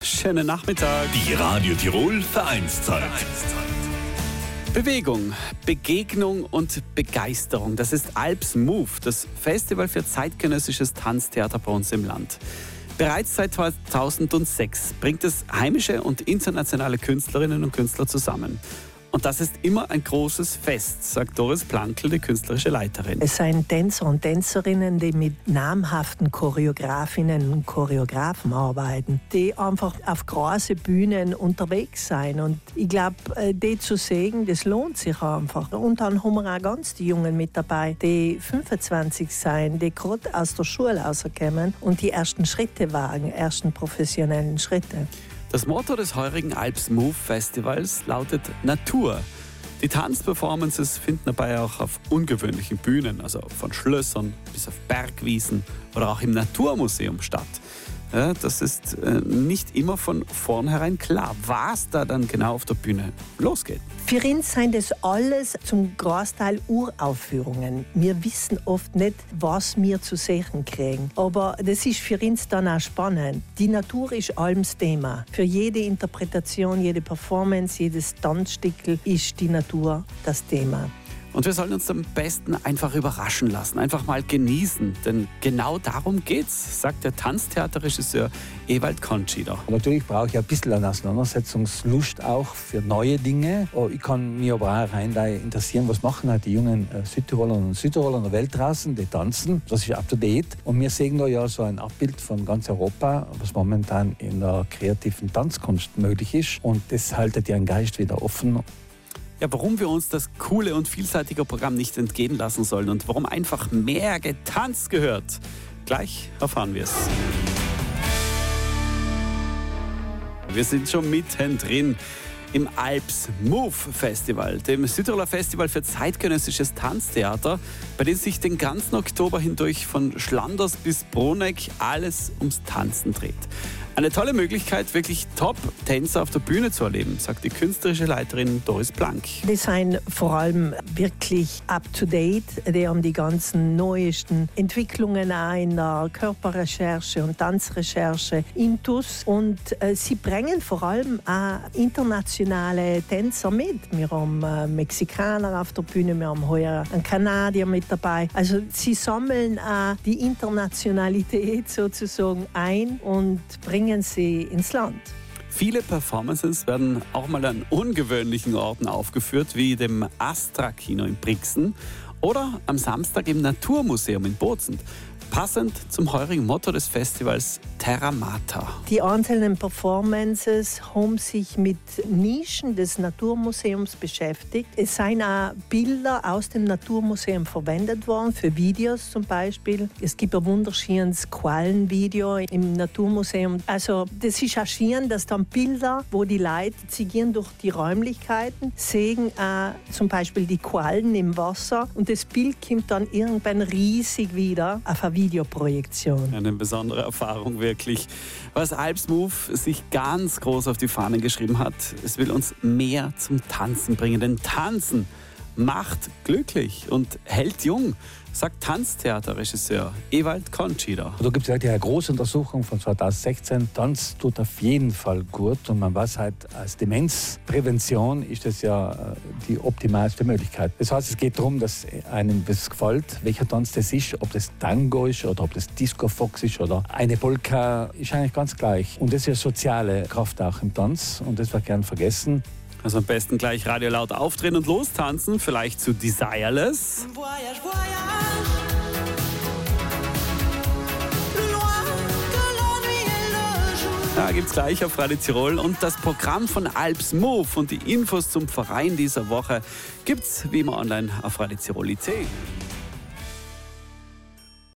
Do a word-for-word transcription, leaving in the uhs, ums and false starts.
Schönen Nachmittag. Die Radio Tirol Vereinszeit. Bewegung, Begegnung und Begeisterung. Das ist Alps Move, das Festival für zeitgenössisches Tanztheater bei uns im Land. Bereits seit zweitausendsechs bringt es heimische und internationale Künstlerinnen und Künstler zusammen. Und das ist immer ein großes Fest, sagt Doris Plankl, die künstlerische Leiterin. Es sind Tänzer und Tänzerinnen, die mit namhaften Choreografinnen und Choreografen arbeiten, die einfach auf große Bühnen unterwegs sind. Und ich glaube, die zu sehen, das lohnt sich einfach. Und dann haben wir auch ganz die Jungen mit dabei, die fünfundzwanzig sind, die gerade aus der Schule rauskommen und die ersten Schritte wagen, ersten professionellen Schritte. Das Motto des heurigen Alps Move Festivals lautet Natur. Die Tanzperformances finden dabei auch auf ungewöhnlichen Bühnen, also von Schlössern bis auf Bergwiesen oder auch im Naturmuseum statt. Ja, das ist äh, nicht immer von vornherein klar, was da dann genau auf der Bühne losgeht. Für uns sind das alles zum Großteil Uraufführungen. Wir wissen oft nicht, was wir zu sehen kriegen. Aber das ist für uns dann auch spannend. Die Natur ist allem das Thema. Für jede Interpretation, jede Performance, jedes Tanzstück ist die Natur das Thema. Und wir sollen uns am besten einfach überraschen lassen, einfach mal genießen. Denn genau darum geht's, sagt der Tanztheaterregisseur Ewald Conchita. Natürlich brauche ich ein bisschen eine Auseinandersetzungslust auch für neue Dinge. Ich kann mich aber auch rein interessieren, was machen halt die jungen Südtiroler und Südtiroler in der Welt draußen, die tanzen. Das ist up to date. Und wir sehen da ja so ein Abbild von ganz Europa, was momentan in der kreativen Tanzkunst möglich ist. Und das haltet ja den Geist wieder offen. Ja, warum wir uns das coole und vielseitige Programm nicht entgehen lassen sollen und warum einfach mehr getanzt gehört. Gleich erfahren wir es. Wir sind schon mittendrin im Alps Move Festival, dem Südtiroler Festival für zeitgenössisches Tanztheater, bei dem sich den ganzen Oktober hindurch von Schlanders bis Bruneck alles ums Tanzen dreht. Eine tolle Möglichkeit, wirklich Top-Tänzer auf der Bühne zu erleben, sagt die künstlerische Leiterin Doris Plank. Die sind vor allem wirklich up-to-date. Die haben die ganzen neuesten Entwicklungen auch in der Körperrecherche und Tanzrecherche intus. Und äh, sie bringen vor allem auch internationale Tänzer mit. Wir haben äh, Mexikaner auf der Bühne, wir haben heuer einen Kanadier mit dabei. Also sie sammeln auch die Internationalität sozusagen ein und bringen sie ins Land. Viele Performances werden auch mal an ungewöhnlichen Orten aufgeführt, wie dem Astra-Kino in Brixen oder am Samstag im Naturmuseum in Bozen. Passend zum heurigen Motto des Festivals Terra Mata. Die einzelnen Performances haben sich mit Nischen des Naturmuseums beschäftigt. Es sind auch Bilder aus dem Naturmuseum verwendet worden, für Videos zum Beispiel. Es gibt ein wunderschönes Quallenvideo im Naturmuseum. Also das ist auch schön, dass dann Bilder, wo die Leute sie gehen durch die Räumlichkeiten, sehen auch zum Beispiel die Quallen im Wasser und das Bild kommt dann irgendwann riesig wieder auf eine Videoprojektion. Eine besondere Erfahrung wirklich. Was Alps Move sich ganz groß auf die Fahnen geschrieben hat, es will uns mehr zum Tanzen bringen. Denn Tanzen macht glücklich und hält jung, sagt Tanztheaterregisseur Ewald Conchita. Da gibt es halt eine große Untersuchung von zweitausendsechzehn. Tanz tut auf jeden Fall gut und man weiß halt, als Demenzprävention ist das ja die optimalste Möglichkeit. Das heißt, es geht darum, dass einem das gefällt, welcher Tanz das ist, ob das Tango ist oder ob das Disco-Fox ist oder eine Polka, ist eigentlich ganz gleich. Und das ist eine soziale Kraft auch im Tanz und das wird gern vergessen. Also am besten gleich Radio laut aufdrehen und lostanzen, vielleicht zu Desireless. Voyage, voyage. Da gibt's gleich auf Radio Tirol und das Programm von Alps Move und die Infos zum Verein dieser Woche gibt's wie immer online auf Radio Tirol punkt I C.